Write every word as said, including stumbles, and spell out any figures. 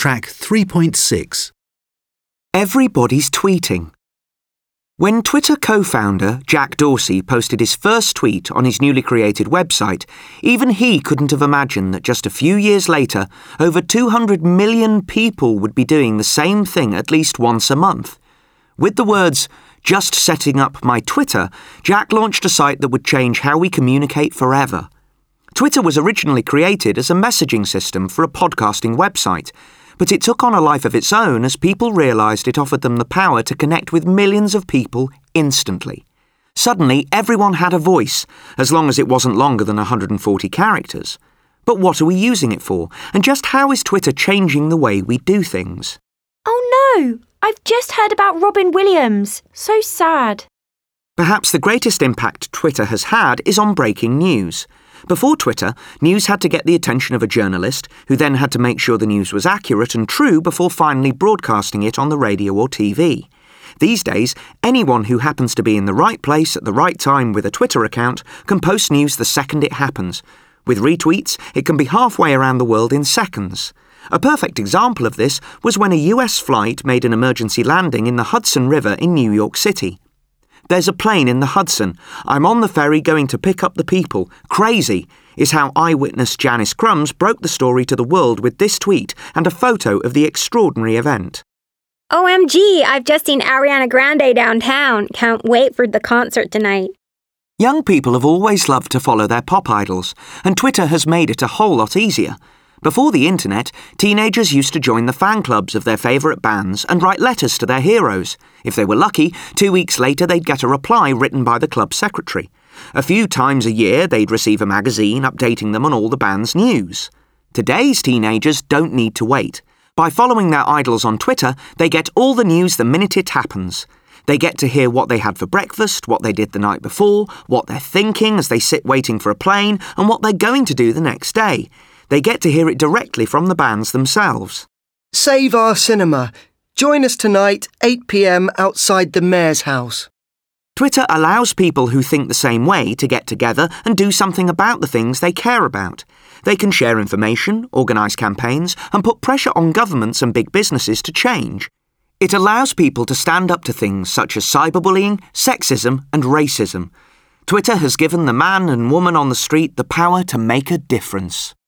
Track three point six. Everybody's tweeting. When Twitter co-founder Jack Dorsey posted his first tweet on his newly created website, even he couldn't have imagined that just a few years later, over two hundred million people would be doing the same thing at least once a month. With the words, "Just setting up my Twitter," Jack launched a site that would change how we communicate forever. Twitter was originally created as a messaging system for a podcasting website, but it took on a life of its own as people realised it offered them the power to connect with millions of people instantly. Suddenly, everyone had a voice, as long as it wasn't longer than one hundred forty characters. But what are we using it for? And just how is Twitter changing the way we do things? Oh no! I've just heard about Robin Williams. So sad. Perhaps the greatest impact Twitter has had is on breaking news. Before Twitter, news had to get the attention of a journalist, who then had to make sure the news was accurate and true before finally broadcasting it on the radio or T V. These days, anyone who happens to be in the right place at the right time with a Twitter account can post news the second it happens. With retweets, it can be halfway around the world in seconds. A perfect example of this was when a U S flight made an emergency landing in the Hudson River in New York City. "There's a plane in the Hudson. I'm on the ferry going to pick up the people. Crazy," is how eyewitness Janice Crumbs broke the story to the world with this tweet and a photo of the extraordinary event. O M G, I've just seen Ariana Grande downtown. Can't wait for the concert tonight. Young people have always loved to follow their pop idols, and Twitter has made it a whole lot easier. Before the internet, teenagers used to join the fan clubs of their favourite bands and write letters to their heroes. If they were lucky, two weeks later they'd get a reply written by the club secretary. A few times a year they'd receive a magazine updating them on all the band's news. Today's teenagers don't need to wait. By following their idols on Twitter, they get all the news the minute it happens. They get to hear what they had for breakfast, what they did the night before, what they're thinking as they sit waiting for a plane, and what they're going to do the next day. They get to hear it directly from the bands themselves. Save our cinema. Join us tonight, eight p m outside the Mayor's house. Twitter allows people who think the same way to get together and do something about the things they care about. They can share information, organise campaigns, and put pressure on governments and big businesses to change. It allows people to stand up to things such as cyberbullying, sexism, and racism. Twitter has given the man and woman on the street the power to make a difference.